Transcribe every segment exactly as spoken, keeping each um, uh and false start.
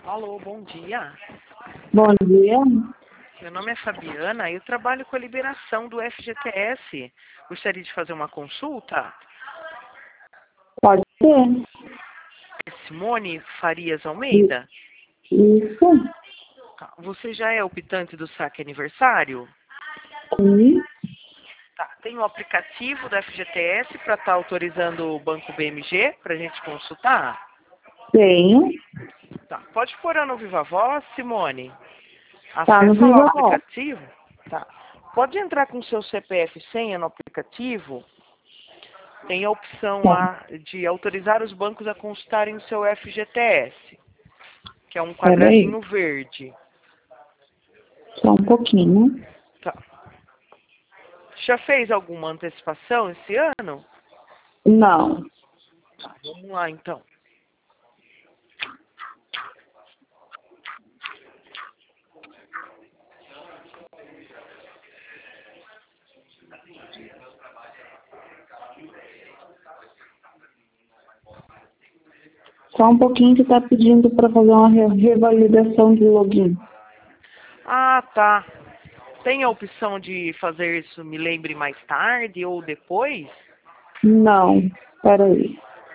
Alô, bom dia. Bom dia. Meu nome é Fabiana e eu trabalho com a liberação do F G T S. Gostaria de fazer uma consulta? Pode ser. É Simone Farias Almeida? Isso. Tá. Você já é optante do saque aniversário? Sim. Tá. Tem o aplicativo do F G T S para estar autorizando o Banco B M G para a gente consultar? Tenho. Tá. Pode pôr no Viva Voz, Simone? Tá no Acessa lá o Viva Voz. aplicativo. Tá. Pode entrar com seu C P F e senha no aplicativo. Tem a opção Tá. lá de autorizar os bancos a consultarem o seu F G T S, que é um Peraí. quadradinho verde. Só um pouquinho. Tá. Já fez alguma antecipação esse ano? Não. Tá, vamos lá então. Só um pouquinho que tá pedindo para fazer uma re- revalidação de login. Ah, tá. Tem a opção de fazer isso, me lembre mais tarde ou depois? Não. Peraí.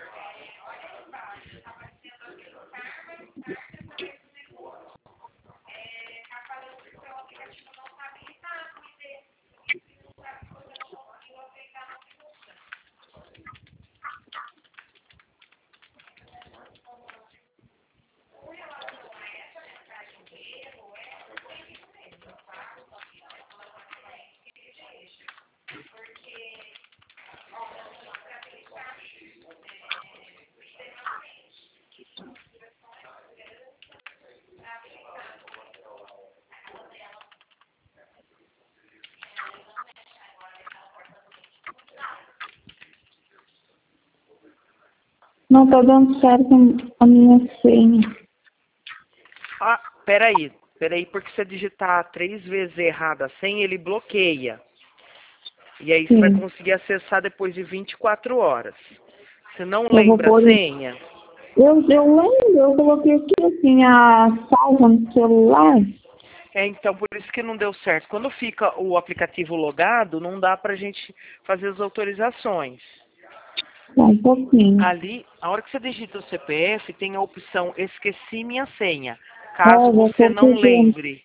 Não tá dando certo a minha senha. Ah, peraí. Peraí, porque se você digitar três vezes errado a senha, ele bloqueia. E aí você vai Sim. conseguir acessar depois de vinte e quatro horas. Você não Eu vou lembra a pôr. senha? Eu, eu lembro, eu coloquei aqui assim a salva no celular. É, então, por isso que não deu certo. Quando fica o aplicativo logado, não dá pra gente fazer as autorizações. Só um pouquinho. Ali, a hora que você digita o C P F, tem a opção esqueci minha senha, É, caso já você tô não pedindo. lembre.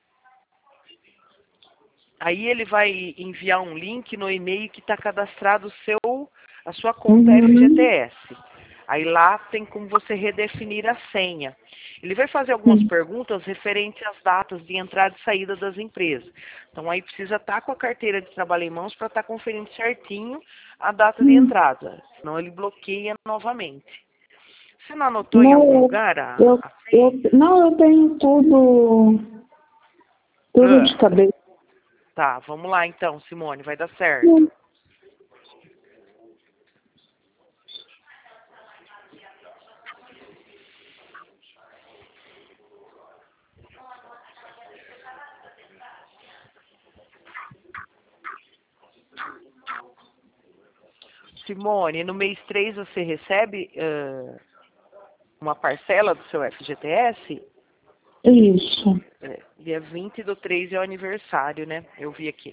Aí ele vai enviar um link no e-mail que está cadastrado o seu, a sua conta Uhum. F G T S. Aí lá tem como você redefinir a senha. Ele vai fazer algumas Sim. perguntas referentes às datas de entrada e saída das empresas. Então aí precisa estar com a carteira de trabalho em mãos para estar conferindo certinho a data de Hum. entrada. Senão ele bloqueia novamente. Você não anotou em algum Não, lugar a, eu, a eu, senha? não, eu tenho tudo, tudo de Ah, cabeça. tá, vamos lá então, Simone, vai dar certo. Simone, no mês três você recebe ah, uma parcela do seu F G T S? Isso. É, dia vinte do três é o aniversário, né? Eu vi aqui.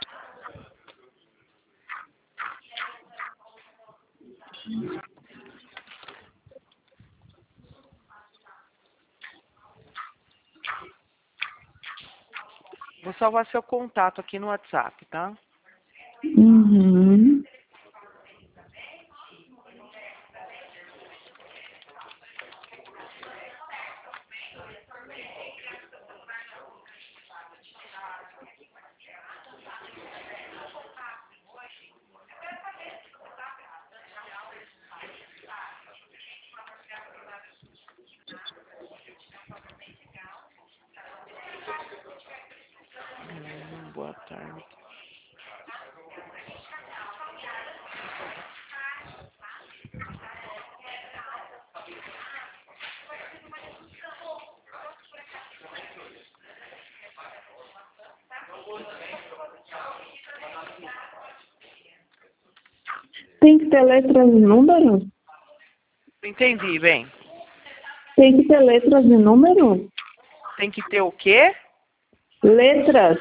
Vou salvar seu contato aqui no WhatsApp, tá? Uhum. Hum, boa tarde. Tem que ter letras e números? Entendi, bem. Tem que ter letras e números? Tem que ter o quê? Letras.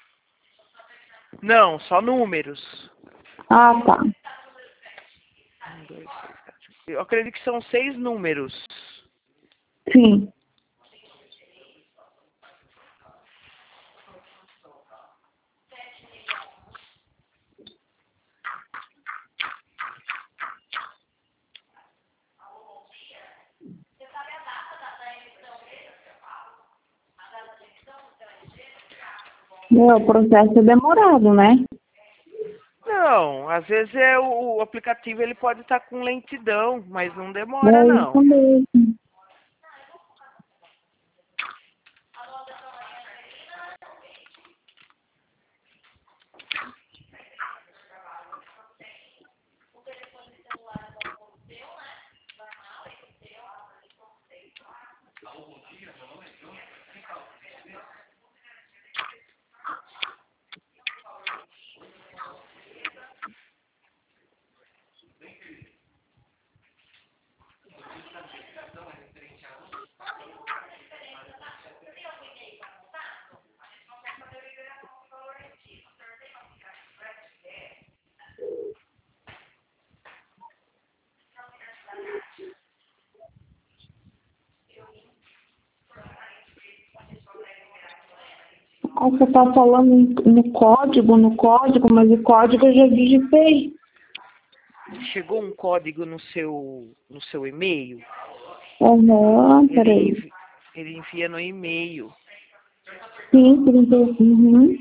Não, só números. Ah, tá. Um, dois, três, quatro. Eu acredito que são seis números. Sim. Meu, o processo é demorado, né? Não, às vezes é o, o aplicativo ele pode estar com lentidão, mas não demora É não. isso mesmo. Ah, você tá falando no código, no código, mas o código eu já digitei. Chegou um código no seu no seu e-mail? Aham, Ele, peraí. envi- ele envia no e-mail. Sim, trinta e um. Uhum.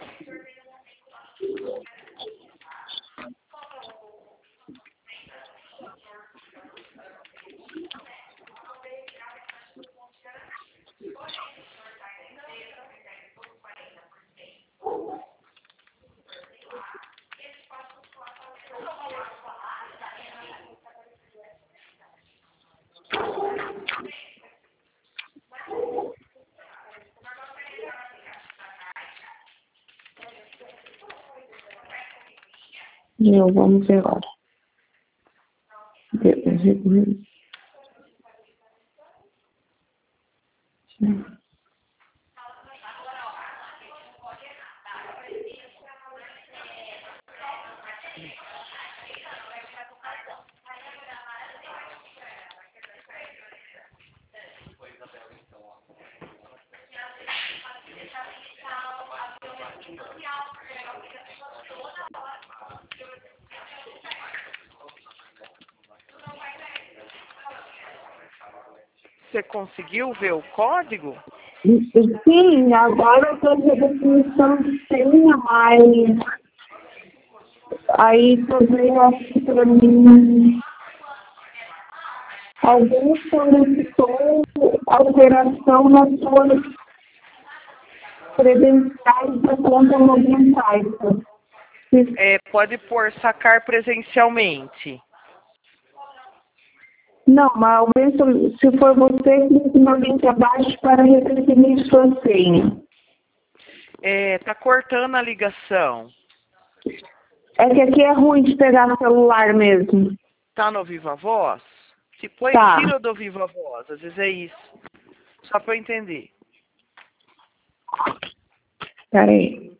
Eu, vamos ver agora. Você conseguiu ver o código? Sim, agora eu tô na definição de senha, mas aí também acho pra mim alguém solicitou alteração nas suas credenciais da conta Login Type. É, pode pôr sacar presencialmente. Não, mas alguém, soli- se for você, clique no link abaixo para redefinir sua senha. É, tá cortando a ligação. É que aqui é ruim de pegar no celular mesmo. Tá no Viva Voz? Se põe, Tá, tira do Viva Voz, às vezes é isso. Só para eu entender. peraí.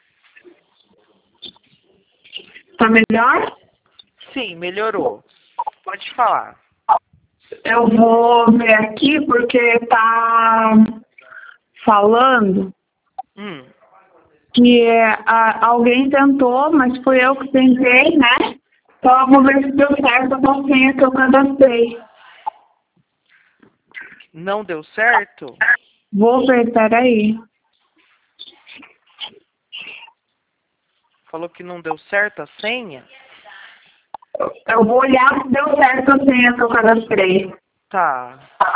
Tá melhor? Sim, melhorou. Pode falar. Eu vou ver aqui porque tá falando Hum, que é, a- alguém tentou, mas fui eu que tentei, né? Então eu vou ver se deu certo a senha que eu cadastrei. não deu certo? Vou ver, peraí. Falou que não deu certo a senha? Eu vou olhar se deu certo a senha que eu cadastrei. Tá.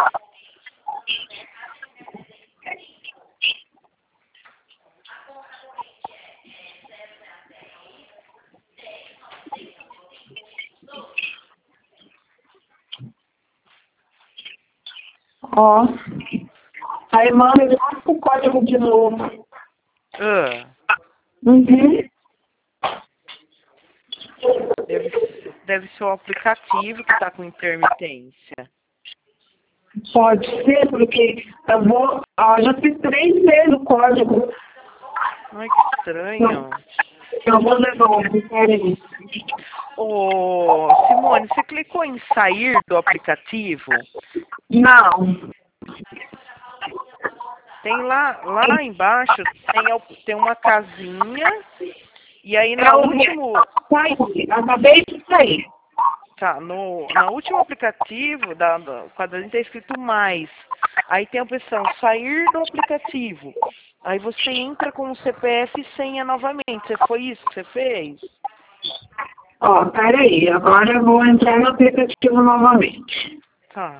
Ó. Aí manda ele passa o código de novo. Ah, Uhum. deve, deve ser o aplicativo que tá com intermitência. Pode ser, porque eu vou. Ó, já fiz três vezes o código. Ai, que estranho. Eu vou devolver, peraí. Ô, Simone, você clicou em sair do aplicativo? Não. Tem lá, lá embaixo tem, a- tem uma casinha e aí na Eu último, saí, acabei de sair. tá, no, no último aplicativo da, da quadradinho tá escrito mais. Aí tem a opção sair do aplicativo. Aí você entra com o C P F e senha novamente. Você foi isso que você fez? Ó, peraí, agora eu vou entrar no aplicativo novamente. Tá.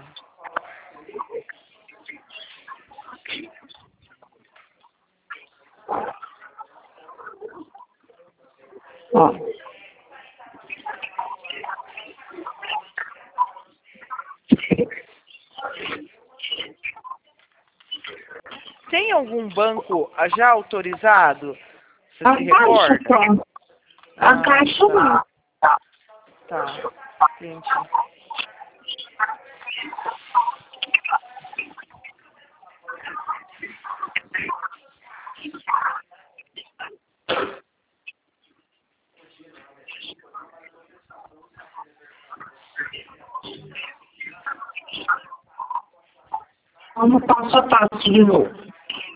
Ó. Tem algum banco já autorizado? Você A se caixa, recorda? pronto. A Ah, caixa tá. não. Tá. Entendi. Vamos passo a passo de novo.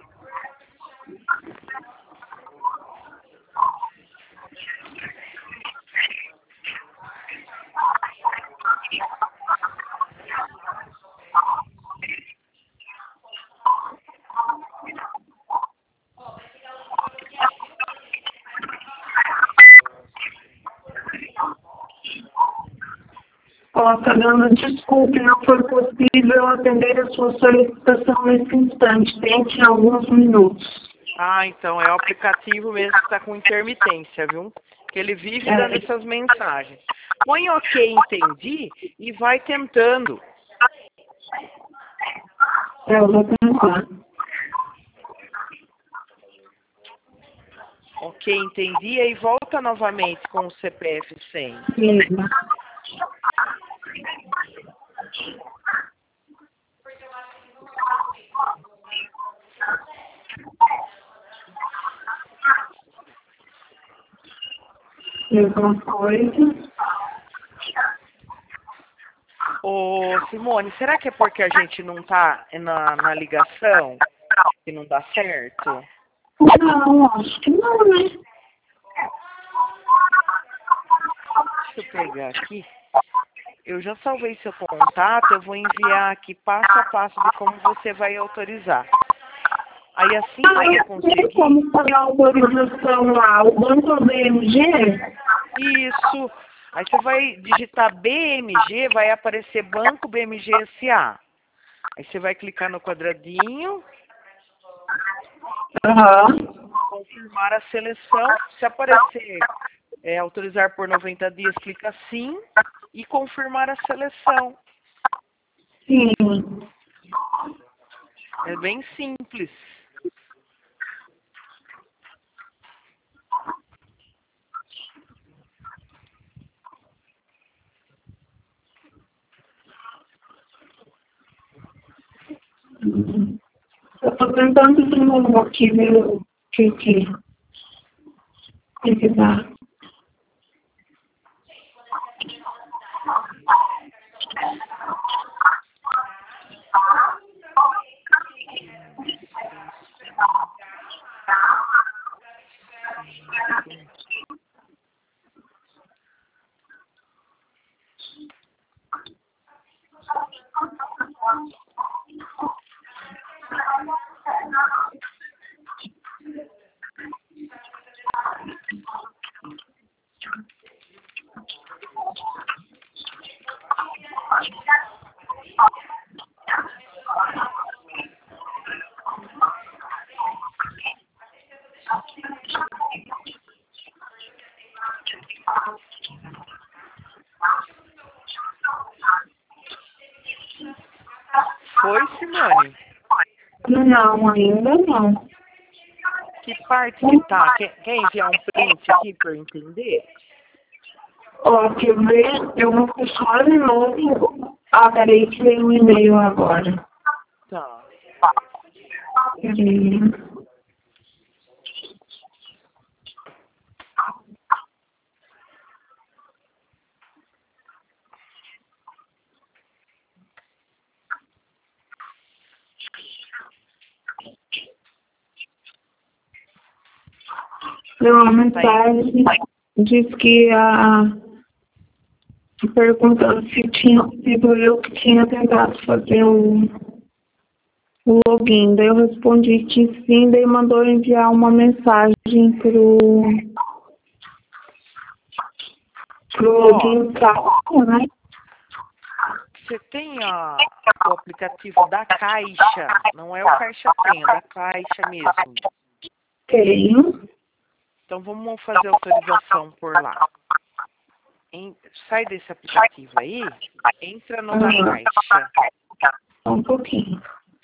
Ó, tá dando desculpe, não foi possível atender a sua solicitação nesse instante. Tente em alguns minutos. Ah, então é o aplicativo mesmo que está com intermitência, viu? Que ele vive dando É, essas mensagens. Põe ok, entendi, e vai tentando. eu vou tentar. Ok, entendi, aí volta novamente com o C P F cem. Sim. Mesma coisa. Ô, Simone, será que é porque a gente não tá na, na ligação que não dá certo? Não, acho que não, né? Deixa eu pegar aqui. Eu já salvei seu contato, eu vou enviar aqui passo a passo de como você vai autorizar. Aí assim que Ah, você eu sei conseguir, como fazer a autorização lá. O banco B M G? isso. Aí você vai digitar B M G, vai aparecer Banco B M G S A. Aí você vai clicar no quadradinho, Aham. confirmar a seleção. Se aparecer é, autorizar por noventa dias, clica sim e confirmar a seleção. Sim. É bem simples. Eu tô tentando de novo aqui ver o que que, que, que dá. Foi, Simone? Não, ainda não. Que parte que tá? Quer, quer enviar um print aqui para eu entender? Ó, quer ver? Eu vou puxar de novo. Ah, peraí, que veio um e-mail agora. Tá. Peraí. Deu uma mensagem, diz que a perguntando se tinha sido eu que tinha tentado fazer o, o login. Daí eu respondi que sim, daí mandou enviar uma mensagem pro, pro login pra, né? Você tem a, o aplicativo da Caixa, não é o Caixa Tem, é da Caixa mesmo. Tenho. Então vamos fazer autorização por lá. Em, sai desse aplicativo aí, entra no da Uhum. Caixa. Só um pouquinho.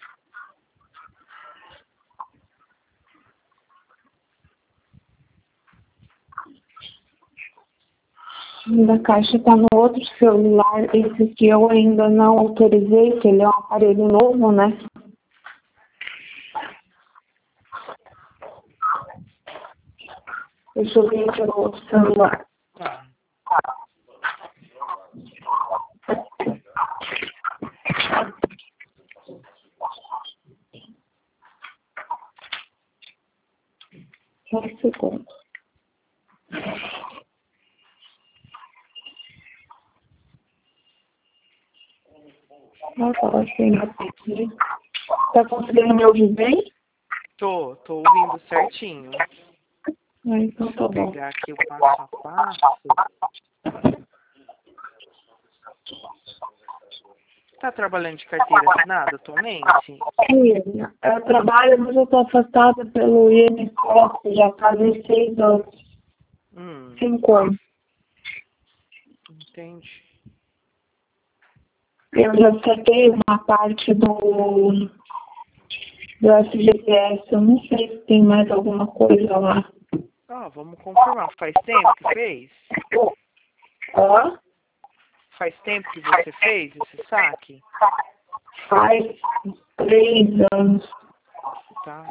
Da caixa está no outro celular, esse que eu ainda não autorizei, que ele é um aparelho novo, né? Deixa eu ver pelo outro celular. Tá. Só um segundo. Nossa, achei aqui. Tá conseguindo me ouvir bem? Tô, tô ouvindo certinho. Ah, então Deixa tá eu bom. pegar aqui o passo a passo. Tá trabalhando de carteira assinada atualmente? Sim, eu trabalho, mas eu tô afastada pelo I N S S, já fazem seis anos, Hum, cinco anos. entendi. Eu já saquei uma parte do, do F G T S, eu não sei se tem mais alguma coisa lá. Ah, vamos confirmar. Faz tempo que fez? Ó, Faz tempo que você fez esse saque? faz três anos. Tá.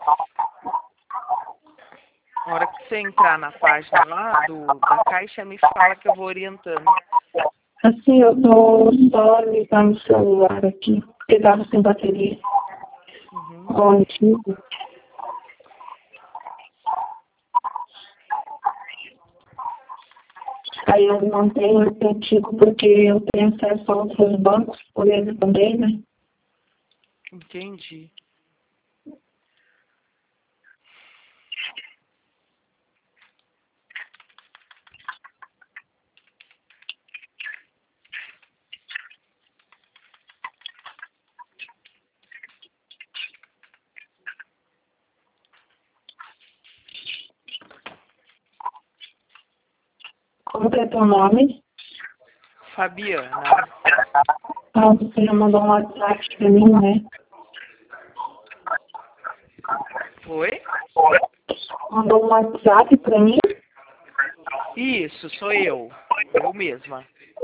Na hora que você entrar na página lá do, da Caixa, me fala que eu vou orientando. Assim, eu tô só ligando o celular aqui, porque tava sem bateria. Uhum. Ó, antigo. Aí eu não tenho esse antigo porque eu tenho acesso a outros bancos por ele também, né? Entendi. Como que é teu nome? Fabiana, Ah, você já mandou um WhatsApp pra mim, né? foi? Mandou um WhatsApp pra mim? Isso, sou eu. Eu mesma.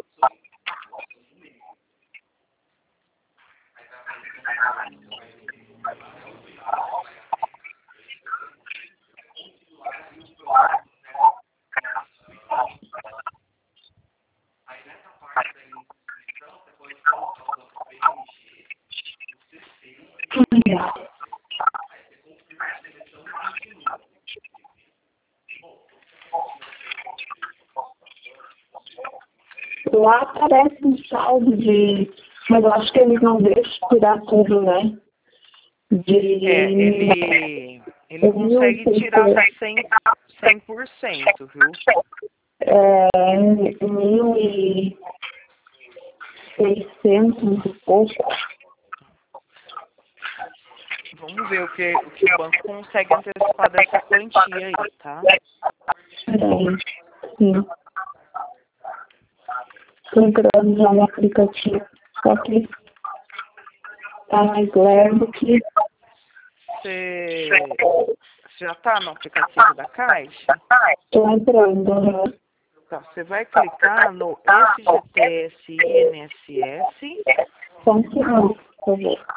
Lá aparece um saldo de... Mas eu acho que eles não deixam tirar tudo, né? De... É, ele, ele consegue tirar cem, cem por cento, viu? É, mil e seiscentos e pouco. Vamos ver o que o, que o banco consegue antecipar dessa quantia aí, tá? Peraí, sim. Tô entrando já no aplicativo. Só que tá mais lerdo que... Você já tá no aplicativo da Caixa? Tô entrando, né? Tá, você vai clicar no S G T S I N S S. Só um segundo, por favor.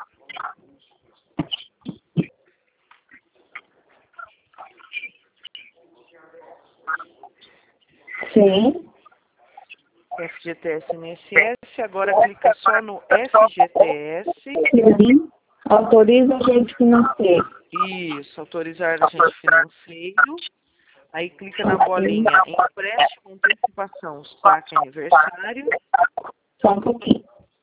Sim. F G T S I N S S. Agora clica só no F G T S. Sim. Autoriza agente financeiro. Isso, autorizar agente financeiro. Aí clica na bolinha empréstimo, antecipação, saque aniversário. Só um pouquinho.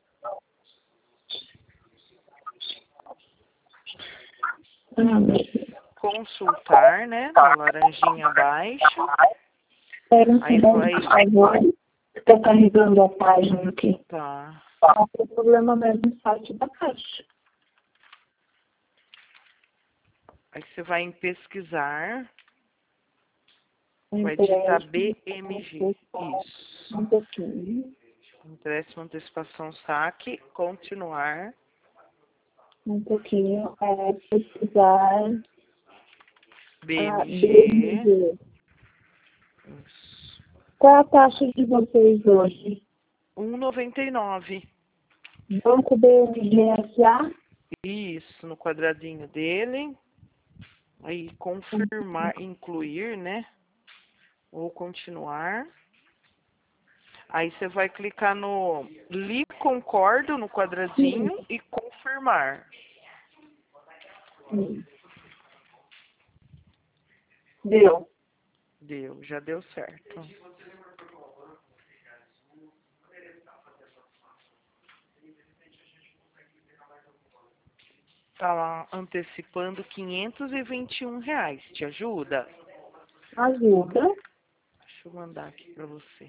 Consultar, né? Na laranjinha abaixo. Espera um Aí segundo, vai. por favor. Estou carregando a página aqui. Tá. Não tem problema mesmo no site da Caixa. Aí você vai em pesquisar. Vai digitar B M G. Isso. Um pouquinho. Empréstimo, antecipação, saque. Continuar. Um pouquinho. É pesquisar. B A M B G. M G. Isso. Qual a taxa de vocês hoje? um real e noventa e nove centavos. Banco B M G S A? Isso, no quadradinho dele. Aí confirmar, incluir, né? Ou continuar. Aí você vai clicar no li concordo no quadradinho Sim. e confirmar. Sim. Deu. Deu, já deu certo. Tá lá antecipando quinhentos e vinte e um reais. Te ajuda? Ajuda. Deixa eu mandar aqui pra você.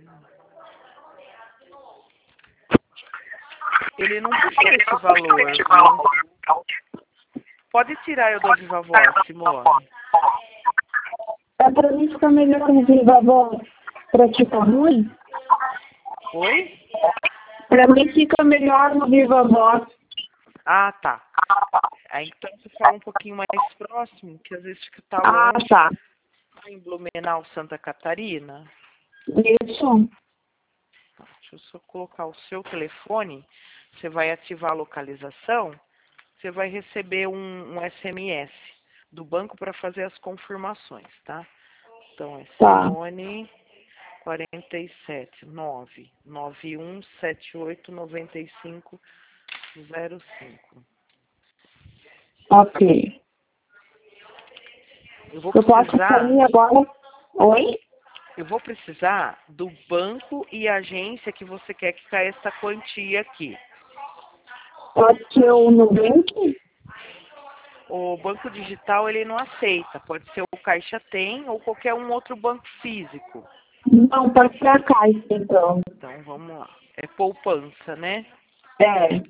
Ele não puxou esse valor, viu? Pode tirar eu do Viva Voz, Simone. É pra mim ficar melhor no Viva Voz. Pra ti tá ruim? Oi? Pra mim fica melhor no Viva Voz. Ah, tá. Aí então você fala um pouquinho mais próximo, que às vezes fica tá Ah, longe. tá. Tá em Blumenau, Santa Catarina. Isso. Deixa eu só colocar o seu telefone. Você vai ativar a localização. Você vai receber um, um S M S do banco para fazer as confirmações, tá? Então é Tá. Simone quarenta e sete nove nove um sete oito nove cinco zero cinco. Ok. Eu vou Eu posso precisar, sair agora? Oi? eu vou precisar do banco e agência que você quer que caia essa quantia aqui. Pode ser o Nubank? O banco digital ele não aceita, pode ser o Caixa Tem ou qualquer um outro banco físico. Não, pode ser a Caixa, então. Então vamos lá. É poupança, né? É.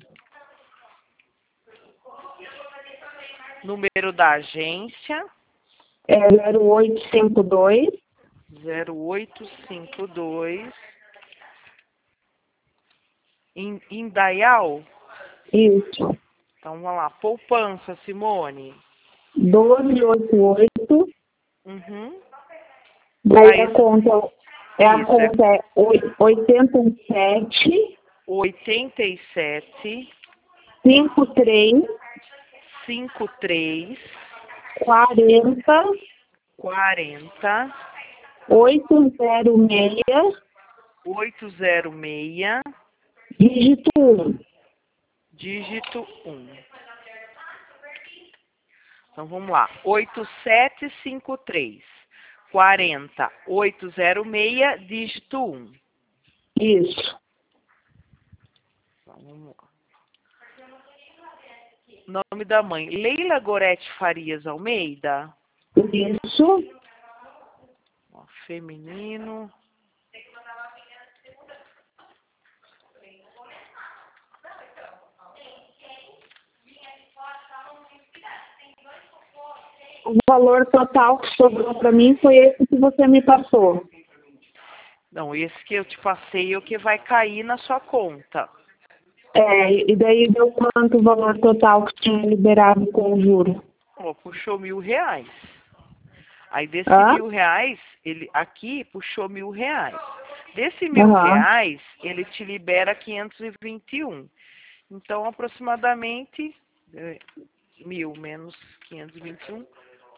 Número da agência É zero oito cinco dois. zero oito cinco dois. Em Indaial. Isso. Então vamos lá. Poupança, Simone. doze oitenta e oito. Uhum. Daí Aí, a conta é a isso, conta é oitenta e sete. oitenta e sete, cinquenta e três. cinquenta e três, quarenta. quarenta, oitocentos e seis. oitocentos e seis, Dígito um. dígito um. Então vamos lá. oito sete cinco três, quarenta, oitocentos e seis, dígito um. Isso. Então, vamos lá. Nome da mãe, Leila Gorete Farias Almeida. Isso. Ó, feminino. O valor total que sobrou para mim foi esse que você me passou. Não, esse que eu te passei é o que vai cair na sua conta. É, e daí deu quanto o valor total que tinha liberado com o juro? Ó, puxou mil reais. Aí desse Ah? mil reais, ele aqui puxou mil reais. Desse mil Aham. reais, ele te libera quinhentos e vinte e um. Então, aproximadamente, eh, mil menos quinhentos e vinte e um,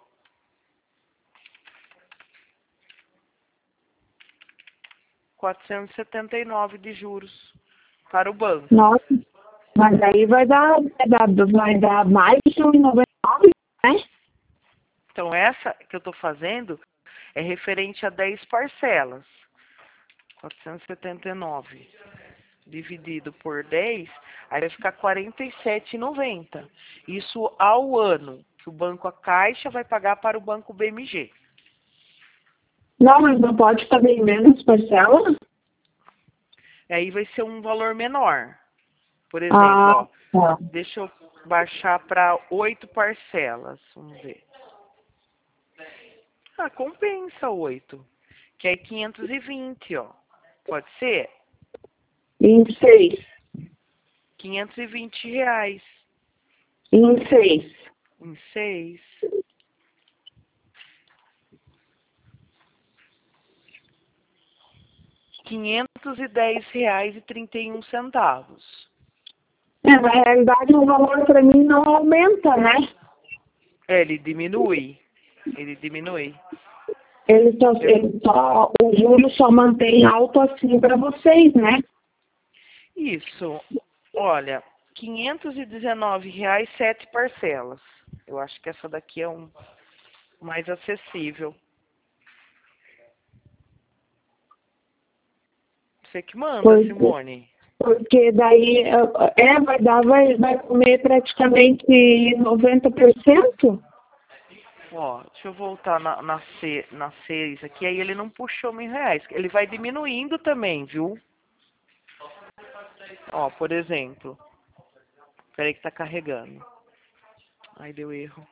quatrocentos e setenta e nove de juros para o banco. Nossa, mas aí vai dar, vai dar, vai dar mais de um e noventa e nove, né? Então, essa que eu estou fazendo é referente a dez parcelas. quatrocentos e setenta e nove dividido por dez, aí vai ficar quarenta e sete reais e noventa centavos. Isso ao ano, que o banco A Caixa vai pagar para o banco B M G. Não, mas não pode fazer em menos parcela? E aí vai ser um valor menor. Por exemplo, Ah, ó, tá. deixa eu baixar para oito parcelas. Vamos ver. Ah, compensa oito. Que é quinhentos e vinte, ó. Pode ser? Em seis. quinhentos e vinte reais. Em seis. Em seis. quinhentos e dez reais e trinta e um centavos. É, na realidade o valor para mim não aumenta, né? É, ele diminui. Ele diminui. Ele só, ele só, o juro só mantém alto assim para vocês, né? Isso. Olha, quinhentos e dezenove reais, sete parcelas. Eu acho que essa daqui é um mais acessível. Você que manda, Porque, Simone. porque daí é, vai dar, vai, vai comer praticamente noventa por cento. Ó, deixa eu voltar na, na, C, na seis aqui. Aí ele não puxou mil reais. Ele vai diminuindo também, viu? Ó, por exemplo. Peraí que tá carregando. Aí deu erro.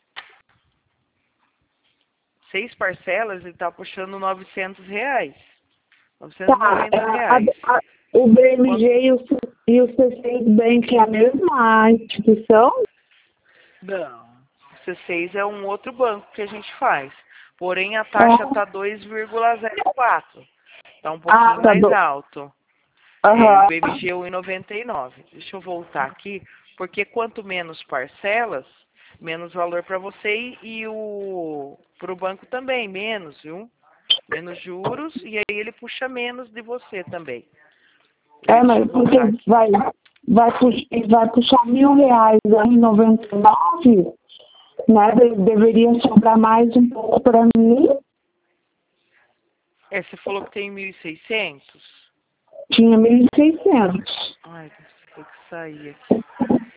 Seis parcelas, ele tá puxando novecentos reais. novecentos e Tá, noventa a, reais. a, o B M Quanto? G e o, C- e o C seis Bank é a mesma instituição? Não. O C seis é um outro banco que a gente faz. Porém, a taxa tá dois vírgula zero quatro. Tá um Ah, pouquinho tá mais do. alto. É, e o Aham. B M G um e noventa e nove. Deixa eu voltar aqui, porque quanto menos parcelas, menos valor para você e, e o para o banco também, menos, viu? Menos juros e aí ele puxa menos de você também. É, Peraí, deixa eu mas porque voltar aqui. vai, vai, puxar, vai puxar mil reais aí em noventa e nove, né? De- Deveria sobrar mais um pouco para mim. É, você falou que tem mil e seiscentos? Tinha mil e seiscentos. Ai, tem que sair aqui.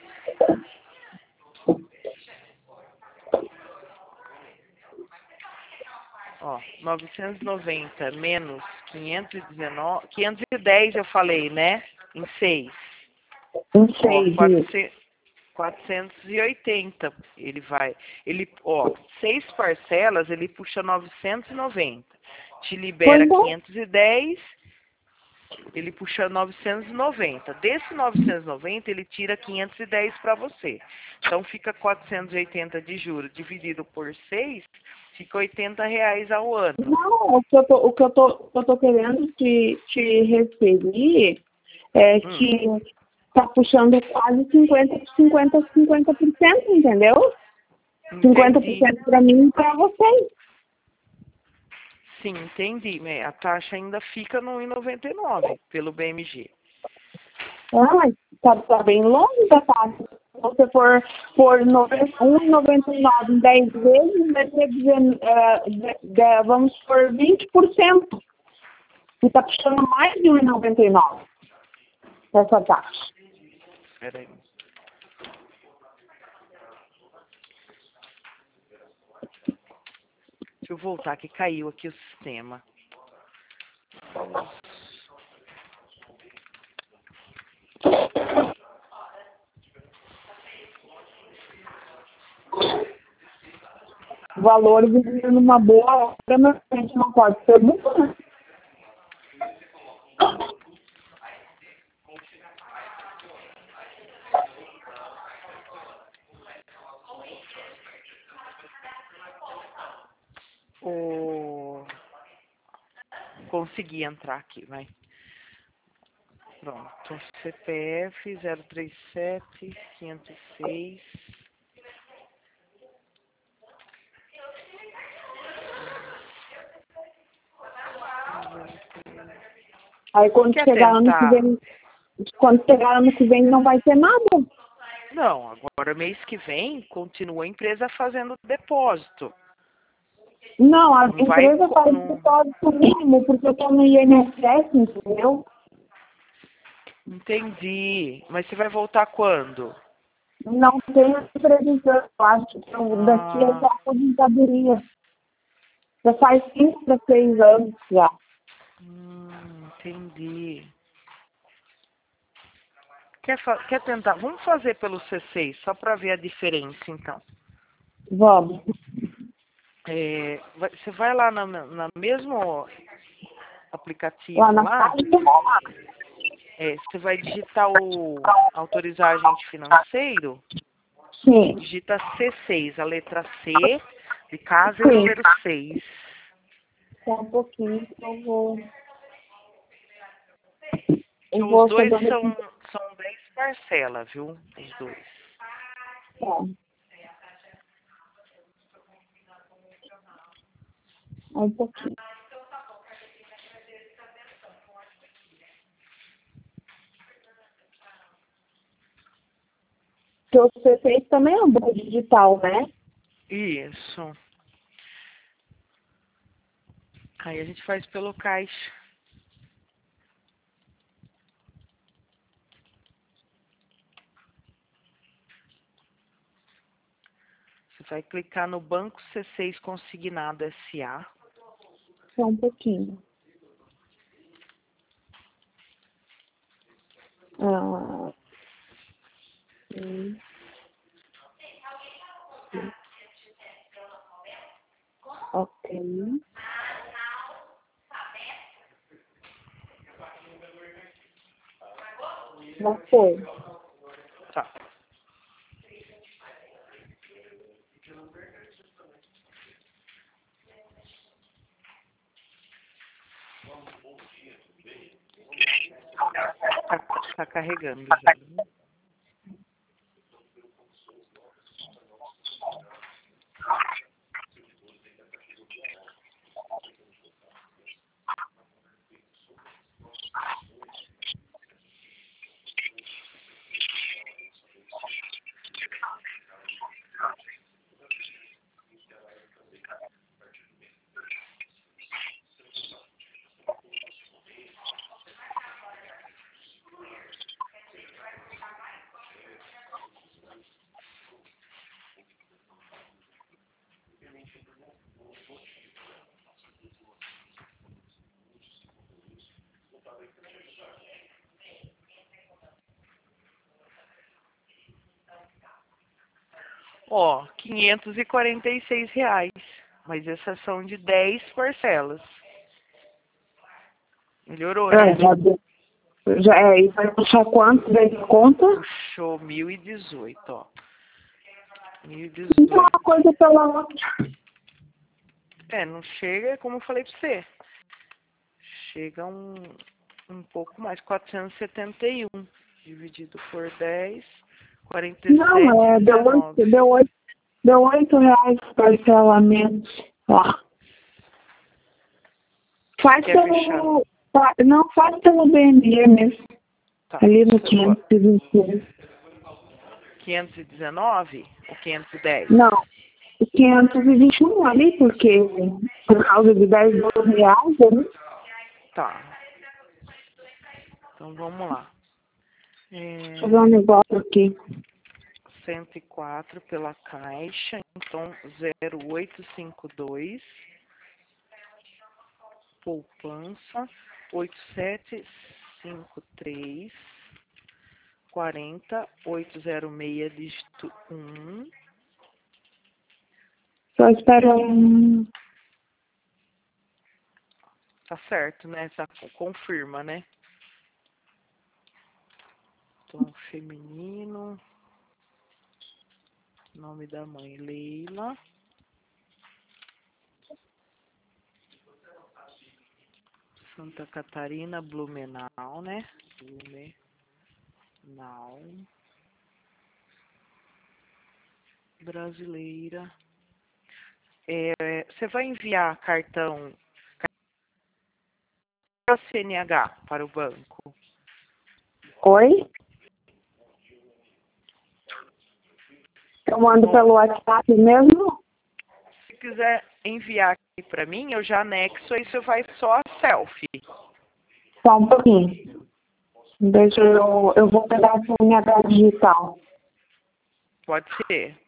Ó, novecentos e noventa menos quinhentos e dezenove, quinhentos e dez eu falei, né? Em seis. Não Ó, sei, viu? quatrocentos, quatrocentos e oitenta ele vai. Ele, ó, seis parcelas, ele puxa novecentos e noventa. Te Pois libera é. quinhentos e dez, ele puxa novecentos e noventa. Desse novecentos e noventa, ele tira quinhentos e dez para você. Então fica quatrocentos e oitenta de juros dividido por seis, fica oitenta reais ao ano. Não, o que eu tô, o que eu tô, o que eu tô querendo te, te referir é Hum, que tá puxando quase cinquenta, cinquenta, cinquenta por cento, entendeu? cinquenta por entendi. cento para mim e para vocês. Sim, entendi. Né? A taxa ainda fica no um e noventa e nove pelo B M G. Ah, mas tá, tá bem longe da taxa. Se você for por um vírgula noventa e nove em dez vezes, vai ter, dezen- eh, de- de- vamos por vinte por cento. E tá puxando mais de um vírgula noventa e nove essa taxa. Peraí. Deixa eu voltar que caiu aqui o sistema. Valores numa boa hora, mas a gente não pode ser muito, né? o... Consegui entrar aqui, vai. Pronto. C P F zero três sete, quinhentos e seis. Aí quando Quer chegar ano que tentar? vem, quando chegar ano que vem não vai ter nada. Não, agora mês que vem continua a empresa fazendo depósito. Não, a Não vai... empresa faz Não... depósito mínimo, porque eu tô no I N S S, entendeu? Entendi. Mas você vai voltar quando? Não tenho previsão, eu acho que eu- daqui a Ah, aposentadoria. Já faz cinco para seis anos já. hum, entendi. Quer, fa- quer tentar? Vamos fazer pelo C seis, só para ver a diferença, então. Vamos. É, vai- você vai lá na, na mesmo Lá aplicativo na lá, página? é, você vai digitar o autorizar agente financeiro e Sim, digita C seis, a letra C de casa e o sim. número seis. Só um pouquinho que eu vou. Que Eu os vou dois chegando são, aqui. são dez parcelas, viu? Os dois. Tá. Um pouquinho. Porque o C seis também é um banco digital, né? Isso. Aí a gente faz pelo caixa. Você vai clicar no Banco C seis Consignado S A. Só um pouquinho. Ah, sim. Ok. Já foi. Tá. Tá, tá carregando já. Ó, quinhentos e quarenta e seis reais. Mas essas são de dez parcelas. Melhorou, É, né? já, deu- já é, e vai puxar quanto daí de conta? Puxou mil e dezoito, ó. Mil e Então, dezoito. uma coisa pela outra. É, não chega, como eu falei pra você. Chega um, um pouco mais, quatrocentos e setenta e um. Dividido por dez, quarenta e Não, sete é, deu dezenove. oito, deu oito, deu oito reais parcelamento. Ó. Faz Quer fechar? pelo. fa- Não, faz pelo B N D mesmo. Tá. Ali no Você go- quinhentos e vinte e um. quinhentos e dezenove ou quinhentos e dez? Não, o quinhentos e vinte e um ali, porque por causa de dez, doze reais, né? Tá. Então vamos lá. Deixa eu ver um É, negócio aqui. cento e quatro pela caixa, então zero oito cinco dois, poupança oito sete cinco três, quarenta, oitocentos e seis, dígito um. Só espera um. Tá certo, né? Já confirma, né? Tom feminino, nome da mãe Leila. Santa Catarina, Blumenau, né? Blumenau. Brasileira. É, você vai enviar cartão C N H para o banco? Oi? Eu mando pelo WhatsApp mesmo? Se quiser enviar aqui para mim, eu já anexo, aí você faz só a selfie. Só um pouquinho. Deixa eu... Eu vou pegar a C N H digital. Pode ser.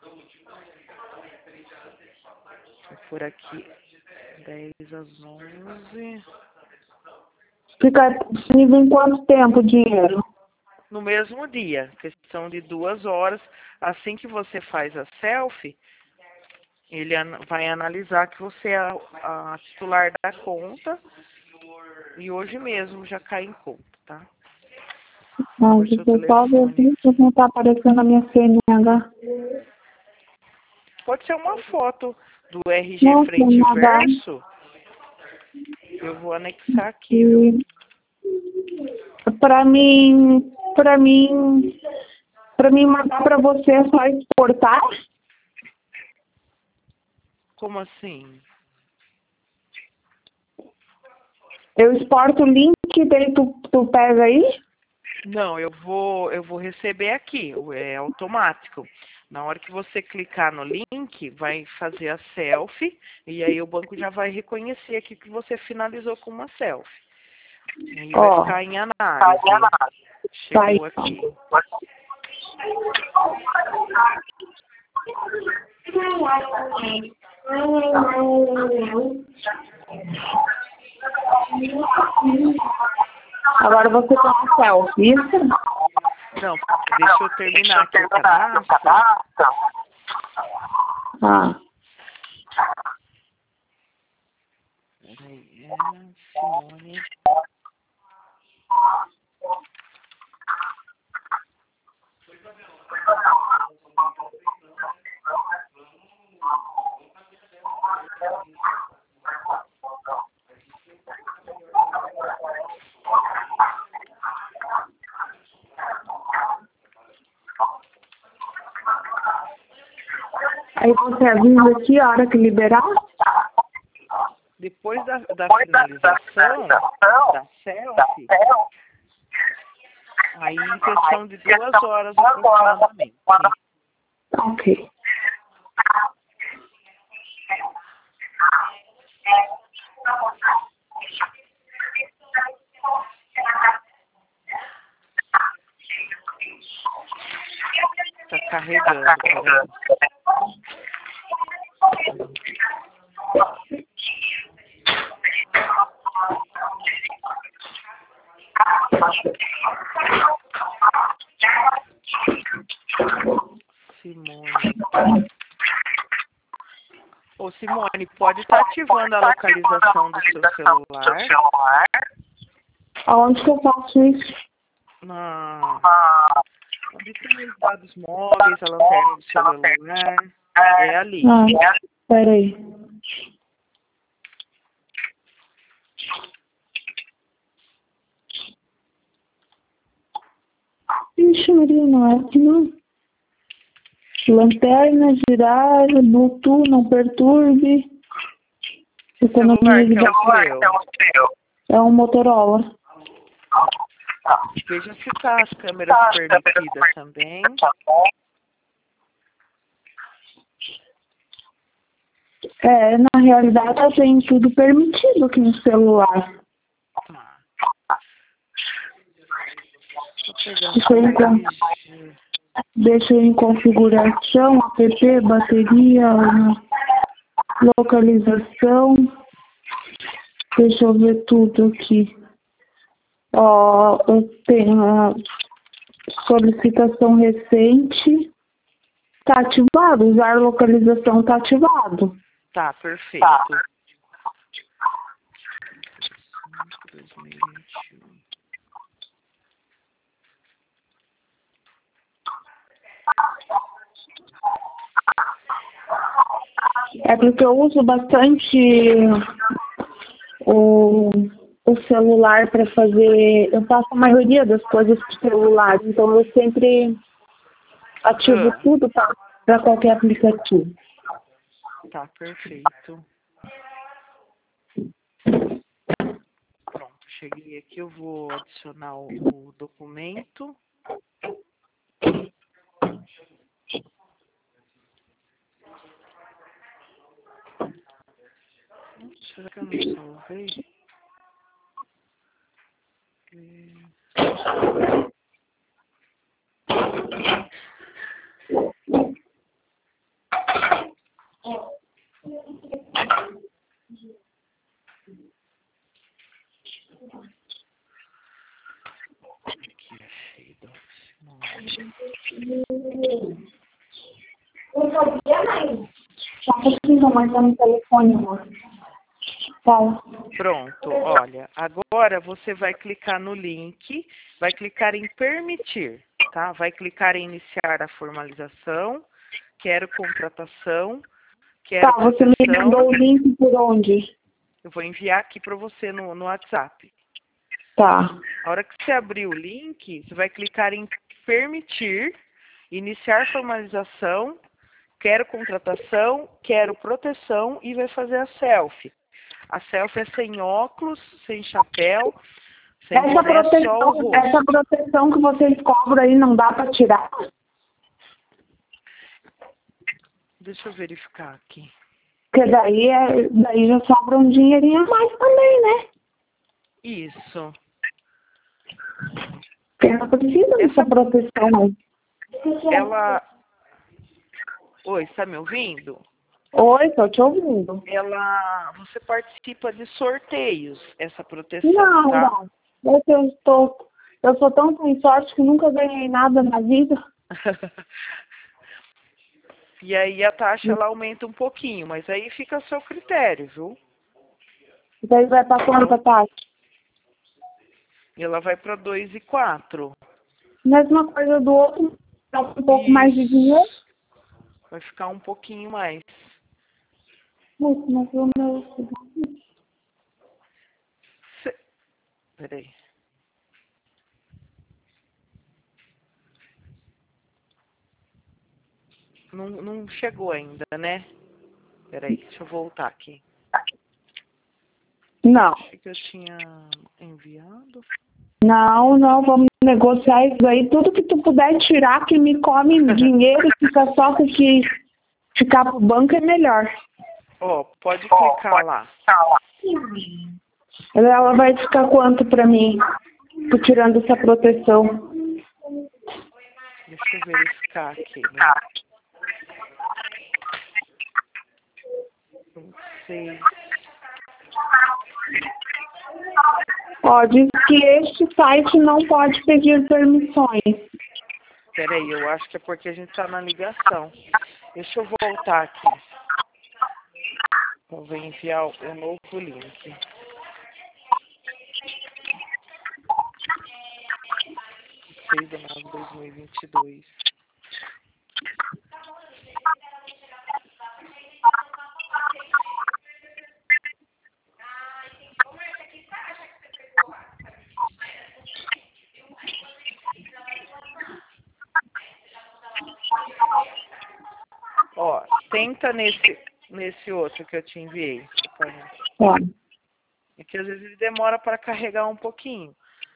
Por aqui, dez às onze. Fica disponível em quanto tempo o dinheiro? No mesmo dia, questão de duas horas. Assim que você faz a selfie, ele an- vai analisar que você é a, a titular da conta e hoje mesmo já cai em conta, tá? Mas Por seu você só ver telefone. se não está aparecendo a minha C N H. Pode ser uma foto do R G Não, frente e C N H. verso. Eu vou anexar aqui, viu? Para mim, para mim, para mim mandar para você é só exportar? Como assim? Eu exporto o link e daí tu, tu pega aí? Não, eu vou, eu vou receber aqui, é automático. Na hora que você clicar no link, vai fazer a selfie e aí o banco já vai reconhecer aqui que você finalizou com uma selfie. Aí vai Ó, ficar em análise. tá aí. Chegou aqui. Agora você tem uma selfie, isso? Não, deixa eu terminar aqui o cadastro. Ah. Peraí, é Simone. Aí você avisa aqui a hora que liberar? Depois da, da finalização da selfie, aí em questão de duas horas aproximadamente. Ok. Tá carregando, peraí. Simone. Ô Simone, pode estar ativando a localização do seu celular. Aonde que eu faço isso? Na... Onde tem os dados móveis, a lanterna do celular. É ali. Ah, peraí. Ixi, Maria, não é aqui não. Lanterna, girar, Bluetooth, não perturbe. Que celular que é o seu? É um Motorola. Veja se tá as câmeras permitidas também. É, na realidade eu tenho tudo permitido aqui no celular. Tá. Deixa eu Deixa eu, em, pegar con- deixa eu em configuração, app, bateria, localização. Deixa eu ver tudo aqui. Ó, eu tenho a solicitação recente. Tá ativado, usar localização tá ativado. Tá, perfeito. dois mil e vinte e um. É porque eu uso bastante o, o o celular para fazer... Eu faço a maioria das coisas pro celular, então eu sempre ativo Ah, tudo para qualquer aplicativo. tá, perfeito. Pronto, cheguei aqui, eu vou adicionar o, o documento. Hum, Será que eu não salvei? Eh, Aqui, achei Docs. Eu sabia, mãe. Já precisa mais no telefone, amor. Tá. Pronto, olha, agora você vai clicar no link, vai clicar em permitir, tá? Vai clicar em iniciar a formalização, quero contratação, Tá, quero você me mandou proteção, o link por onde? eu vou enviar aqui para você no, no WhatsApp. Tá. A hora que você abrir o link, você vai clicar em permitir, iniciar formalização, quero contratação, quero proteção e vai fazer a selfie. A selfie é sem óculos, sem chapéu, sem Essa boné, só o proteção, rosto. essa proteção que vocês cobram aí não dá para tirar? Deixa eu verificar aqui. Porque daí, é, daí já sobra um dinheirinho a mais também, né? Isso. Porque não precisa dessa proteção aí. Ela... Oi, está me ouvindo? Oi, tô te ouvindo. Ela... Você participa de sorteios, essa proteção, Não, tá? não. Eu, eu, estou, eu sou tão sem sorte que nunca ganhei nada na vida. E aí a taxa ela aumenta um pouquinho, mas aí fica a seu critério, viu? Daí vai pra quanto a taxa? E ela vai para dois e quatro. Mesma coisa do outro, dá um pouco mais de dinheiro. Isso. Vai ficar um pouquinho mais. Mas, mas o meu... Cê... Peraí. Não, não chegou ainda, né? Peraí, deixa eu voltar aqui. Não. Achei que eu tinha enviado. Não, não, vamos negociar isso aí. Tudo que tu puder tirar que me come dinheiro, fica só com que ficar pro banco é melhor. Ó, pode clicar lá. Ela vai ficar quanto pra mim? Tô tirando essa proteção. Deixa eu verificar aqui, né? Não sei. Ó, diz que este site não pode pedir permissões. Peraí, eu acho que é porque a gente tá na ligação. Deixa eu voltar aqui. Eu vou enviar o novo link. seis de nove de dois mil e vinte e dois. Ó, tenta nesse, nesse outro que eu te enviei. Ó. É que às vezes ele demora para carregar um pouquinho.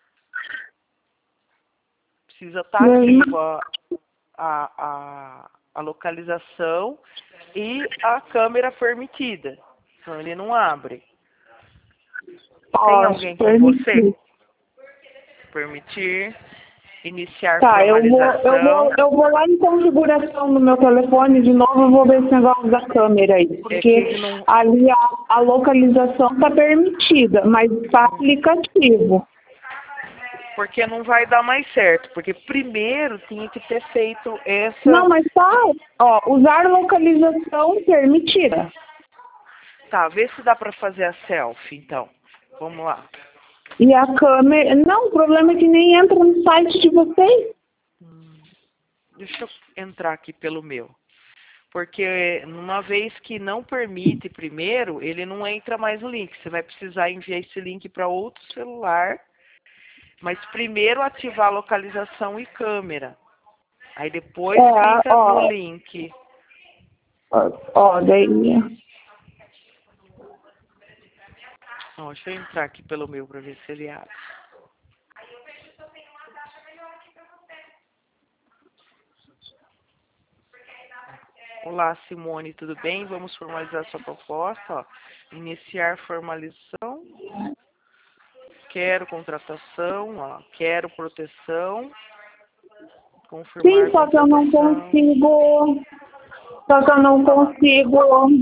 Precisa estar ativo a, a, a, a localização e a câmera permitida. Senão ele não abre. Tem alguém com você? Permitir. Iniciar Tá, eu vou, formalização. eu, vou, eu vou lá em configuração no meu telefone de novo, eu vou ver esse negócio da câmera aí. Porque não... ali a, a localização tá permitida, mas tá aplicativo. Porque não vai dar mais certo. Porque primeiro tinha que ter feito essa... Não, mas tá, ó, usar localização permitida. Tá, vê se dá pra fazer a selfie, então. Vamos lá. E a câmera... Não, o problema é que nem entra no site de vocês. Hum, deixa eu entrar aqui pelo meu. Porque uma vez que não permite primeiro, ele não entra mais no link. Você vai precisar enviar esse link para outro celular, mas primeiro ativar a localização e câmera. Aí depois É, clica ó, no link. ó, ó, daí... Ó, deixa eu entrar aqui pelo meu para ver se ele abre. Olá, Simone, tudo bem? Vamos formalizar sua proposta. Ó. Iniciar formalização. Quero contratação. Ó. Quero proteção. Confirmar Sim, só que eu não contratação. consigo... Só que eu não consigo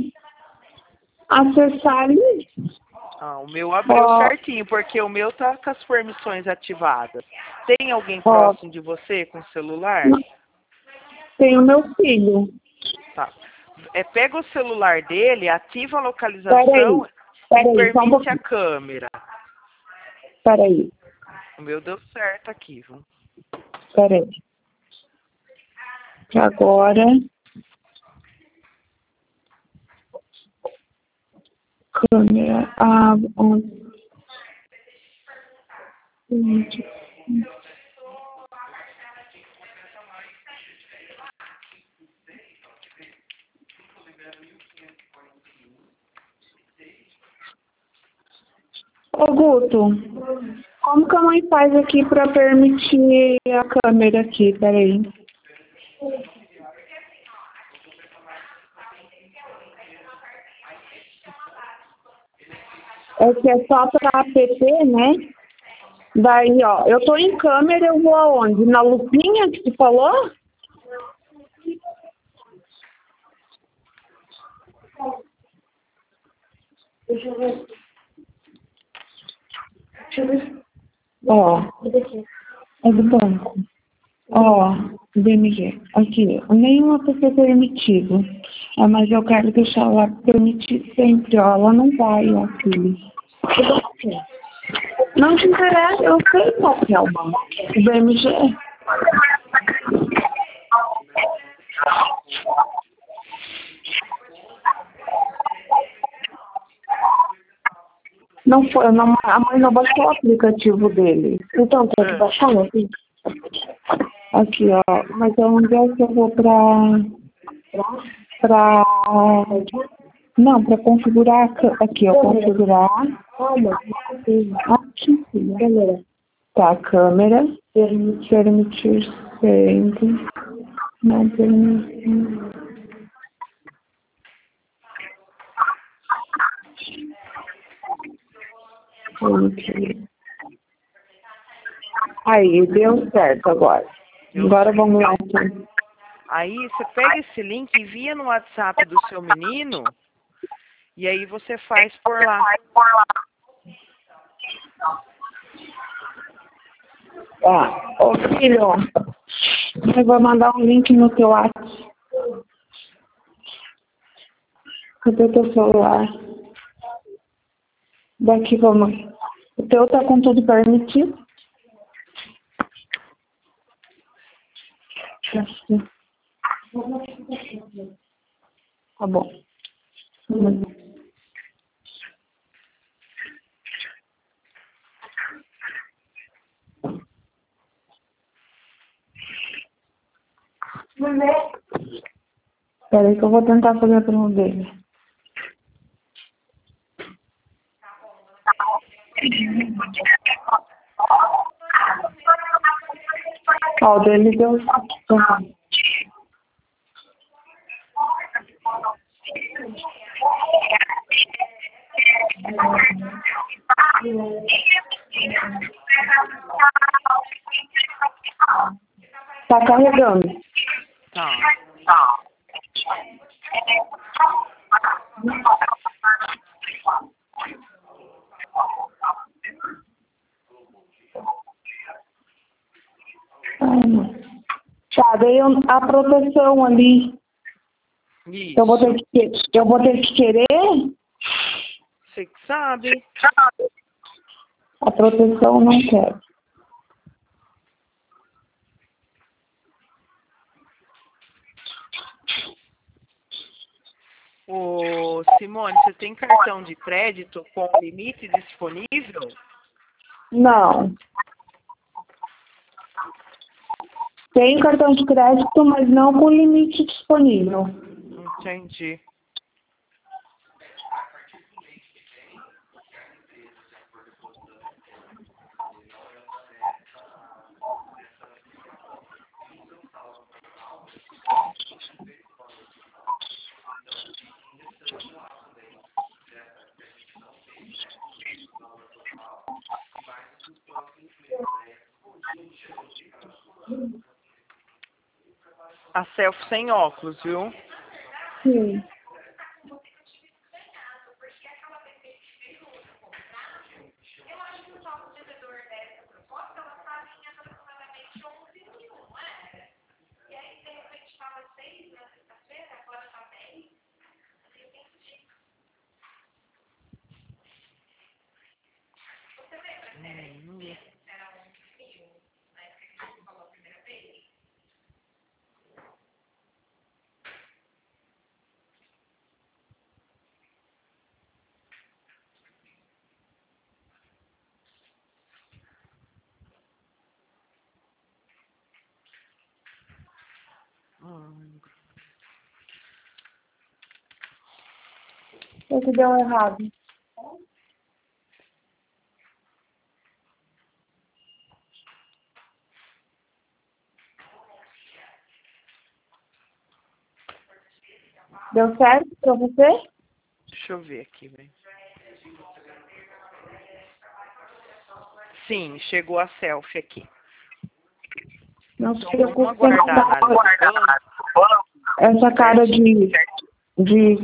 acessar ali. Ah, o meu abriu Ó, certinho, porque o meu tá com as permissões ativadas. Tem alguém ó, próximo de você com celular? tem o meu filho. Tá. É, pega o celular dele, ativa a Peraí, localização e peraí, só um permite a pouquinho. câmera. Peraí, O meu deu certo aqui, viu? peraí. Que agora... Câmera... Ah, onde... Ô, Guto, como que a mãe faz aqui para permitir a câmera aqui? Peraí. É que é só para app, né? Daí, ó, eu tô em câmera, eu vou aonde? Na lupinha que tu falou? Deixa eu ver. Deixa eu ver. Ó, é do banco. Ó, B M G. Aqui, nenhuma pessoa permitido. Ah, mas eu quero deixar ela permitir sempre, ó. Ela não vai, ó, filho. Não te interessa, eu sei qual que é o banco. O B M G. Não foi, não, a mãe não baixou o aplicativo dele. Então, tem que baixar o aplicativo. Aqui, ó. Mas onde é que eu vou pra... Pra... Não, pra configurar... Aqui, ó. Configurar. Aqui, filha. Tá, câmera. Permitir sempre. Não permitir. Permitir. Aí, deu certo agora. Agora vamos lá, então. Aí você pega esse link, envia no WhatsApp do seu menino e aí você faz por lá. Tá. Ô, filho, eu vou mandar um link no teu WhatsApp. Cadê teu celular? Daqui, vamos. O teu tá com tudo permitido? Tá bom. Hum. Peraí que eu vou tentar fazer a pergunta dele. Ó, o dele deu certo. Tá carregando. Tá. Tá, daí eu, a proteção ali. Isso. Eu vou ter que, eu vou ter que querer Você que sabe. a proteção, não quero. Ô, Simone, você tem cartão de crédito com limite disponível? Não. Tenho cartão de crédito, mas não com limite disponível. Entendi. A selfie sem óculos, viu? Sim. Hum. Hum. O que deu errado? Deu certo pra você? Deixa eu ver aqui, velho. Sim, chegou a selfie aqui. Não se Então vamos preocupe, tem que aguardar a análise do banco. essa cara de... de...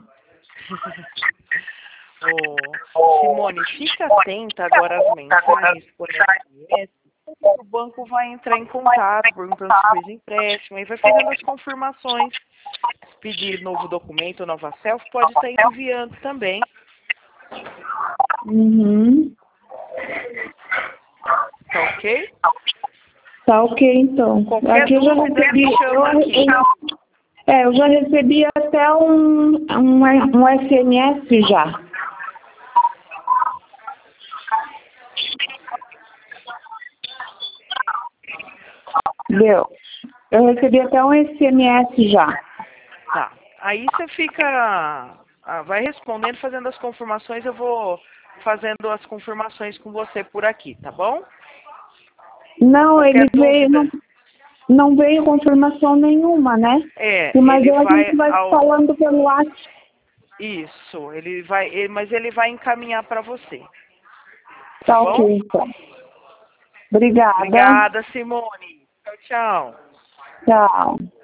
Ô, Simone, fica atenta agora às mensagens por S M S. O banco vai entrar em contato, perguntando se fez empréstimo, aí vai fazendo as confirmações. Se pedir novo documento, nova selfie, pode estar enviando também. Uhum. Tá ok? Tá ok, então. Qualquer Aqui eu já dúvida, recebi... me chama Eu, aqui. eu, é, eu já recebi até um, um, um S M S já. Deu. Eu recebi até um S M S já. Tá. Aí você fica... ah, vai respondendo, fazendo as confirmações. Eu vou fazendo as confirmações com você por aqui, tá bom? Não, Qualquer ele veio... dúvida, Não, não veio confirmação nenhuma, né? é, Mas ele a gente vai vai ao... falando pelo WhatsApp. Isso, ele vai... ele- mas ele vai encaminhar para você. Tá Tá bom? ok, então. Obrigada. Obrigada, Simone. Tchau, tchau. Tchau.